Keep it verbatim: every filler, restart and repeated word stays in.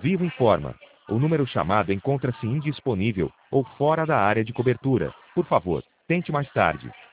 Vivo informa. O número chamado encontra-se indisponível ou fora da área de cobertura. Por favor, tente mais tarde.